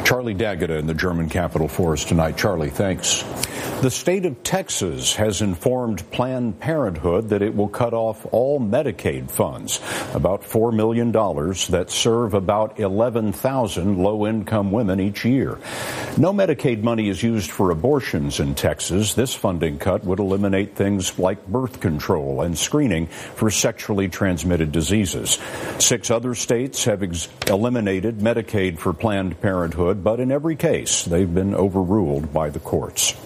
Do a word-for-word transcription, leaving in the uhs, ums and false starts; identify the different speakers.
Speaker 1: Charlie D'Agata in the German capital for us tonight. Charlie, thanks. The state of Texas has informed Planned Parenthood that it will cut off all Medicaid funds, about four million dollars that serve about eleven thousand low-income women each year. No Medicaid money is used for abortions in Texas. This funding cut would eliminate things like birth control and screening for sexually transmitted diseases. Six other states have ex- eliminated Medicaid for Planned Parenthood, but in every case, they've been overruled by the courts.